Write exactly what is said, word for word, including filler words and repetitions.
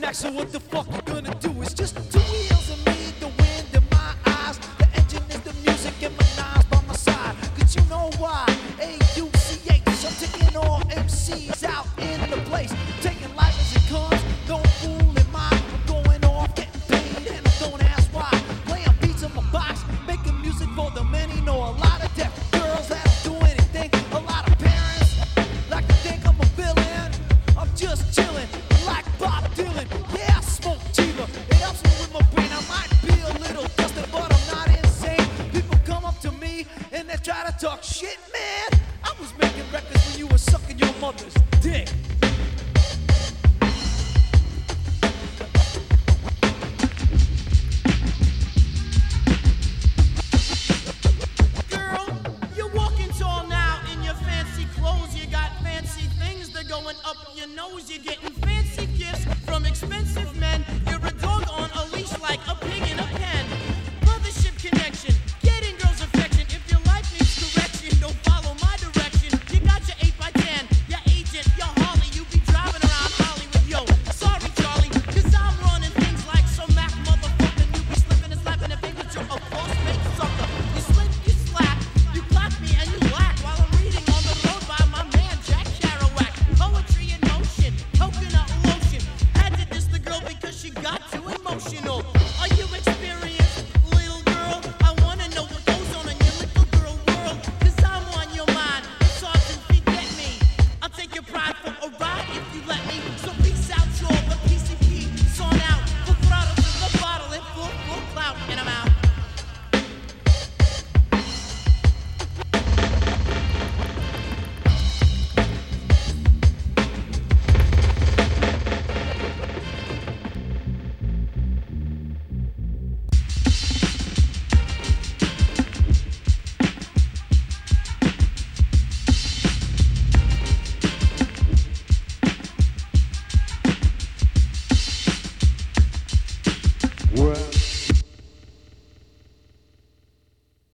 next, so what the fuck you gonna do? It's just two wheels and me, the wind in my eyes. The engine is the music and my knives by my side. Cause you know why? A U C H, I'm taking all M Cs out in the place. Taking life as it comes, don't fool in mind. I'm going off, getting paid, and I don't ask why. Playing beats in my box, making music for the many. Know a lot of deaf girls that'll do anything. A lot of parents like to think I'm a villain. I'm just chilling, like Bob Dylan. Yeah, I smoke Chiba. It helps me with my brain. I might be a little dusted, but I'm not insane. People come up to me and they try to talk shit, man. I was making records when you were sucking your mother's dick. Girl, you're walking tall now in your fancy clothes. You got fancy things that going up your nose. You're getting fancy gifts from expensive men.